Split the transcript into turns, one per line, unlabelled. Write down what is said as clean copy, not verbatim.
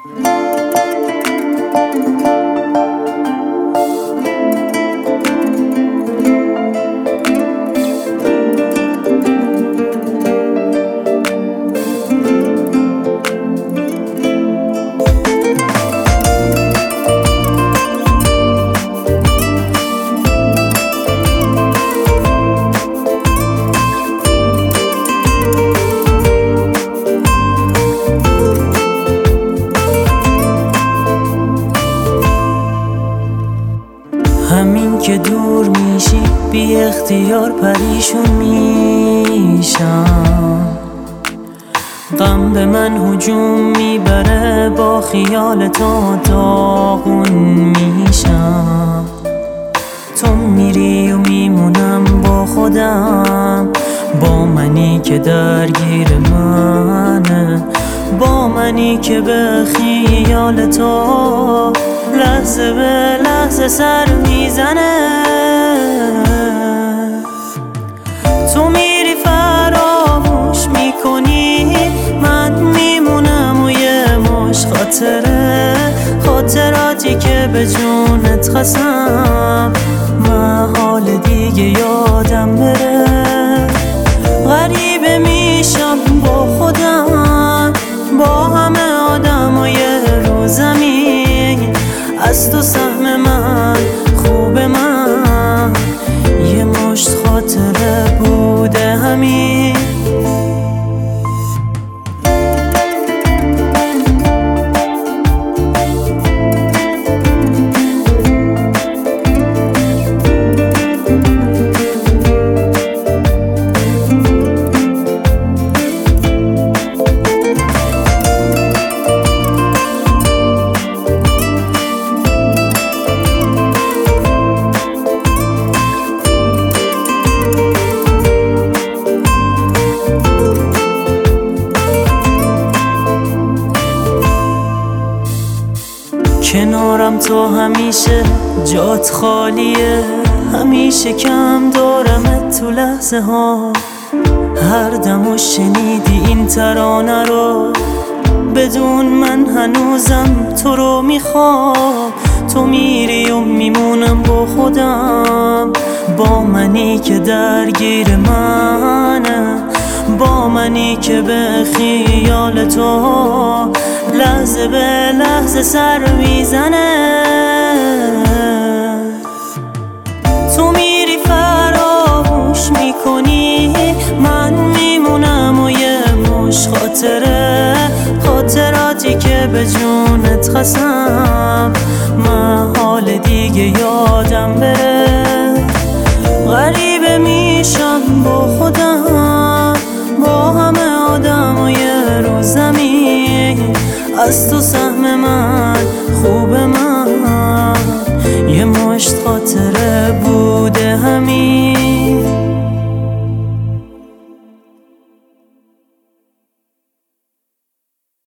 همین که دور میشی بی اختیار پریشون میشم، غم به من هجوم میبره، با خیال تو داغون میشم. تو میری و میمونم با خودم، با منی که درگیر منه، با منی که به خیال تو لحظه به لحظه سر میزنه. تو میری فراموش میکنی، من میمونم و یه مش خاطراتی که به جونت خستم، محال دیگه یادم بره. غریبه میشم با خودم، با همه آدمای رو زمین، از تو سهم من خوب من یه مشت خاطره بوده همین. کنارم تو همیشه جات خالیه، همیشه کم دارمت تو لحظه ها. هر دمو شنیدی این ترانه رو، بدون من هنوزم تو رو میخوام. تو میری و میمونم با خودم، با منی که درگیر منه، با منی که به خیال تو لحظه به لحظه سر میزنه. تو میری فراموش میکنی، من میمونم و یه مش خاطراتی که به جونت خستم، محال دیگه یادم بره. غریبه میشم با خودم، با همه آدمای رو زمین، از تو سهم من